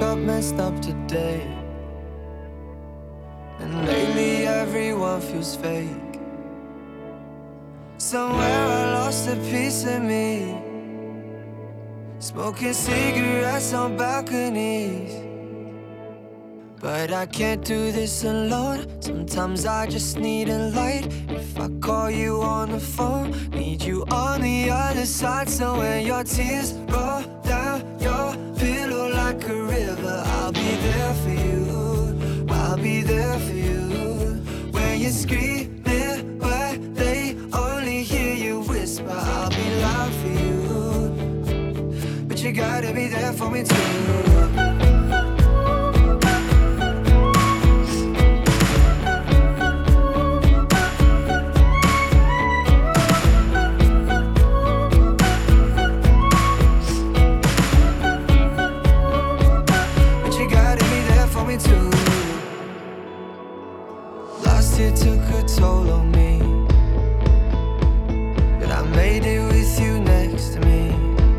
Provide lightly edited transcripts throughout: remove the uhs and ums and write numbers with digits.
up messed up today, and lately everyone feels fake. Somewhere I lost a piece of me, smoking cigarettes on balconies. But I can't do this alone. Sometimes I just need a light. If I call you on the phone, need you on the other side. So when your tears roll down your pillow like a river, I'll be there for you. I'll be there for you. When you're screaming where they only hear you whisper, I'll be loud for you. But you gotta be there for me too. Last year took a toll on me, but I made it with you next to me.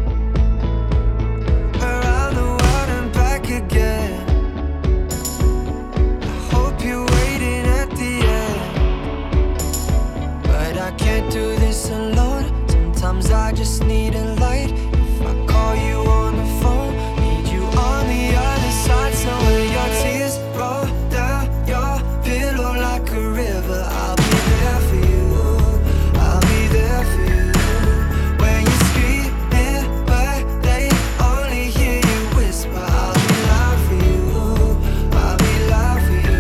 Around the world and back again. I hope you're waiting at the end, but I can't do this alone. Sometimes I just need a light. If I call you on the phone, need you on the other side. So when your tears roll down your pillow like a river, I'll be there for you. I'll be there for you. When you're screaming but they only hear you whisper, I'll be loud for you. I'll be loud for you.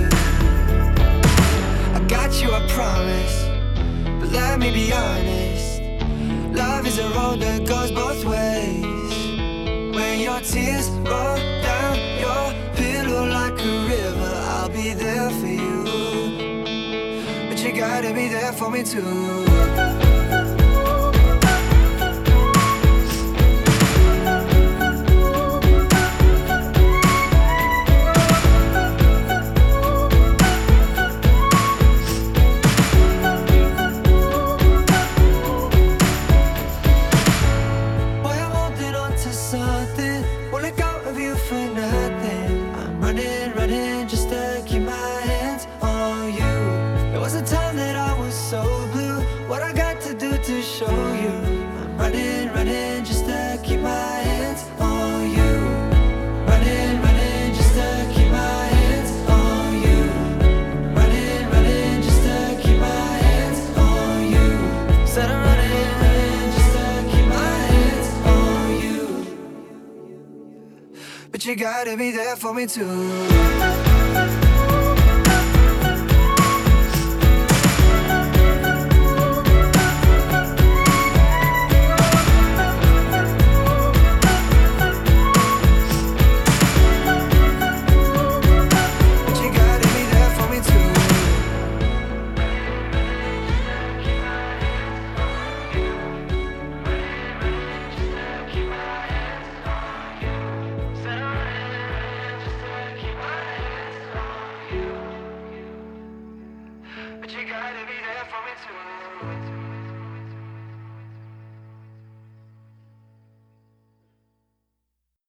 I got you, I promise, but let me be honest. Love is a road that goes both ways. When your tears roll down your pillow like a river, I'll be there for you. But you gotta be there for me too. Something won't let go of you for nothing. I'm running, running just to keep my hands on you. There was a time that I was so blue. What I got to do to show you? I'm running, running just to keep my hands on you. Running, running just to keep my hands on you. Running, running just to keep my hands on you. Said I'm running, running just to keep my hands on you. But you gotta be there for me too. But you gotta be there for me too.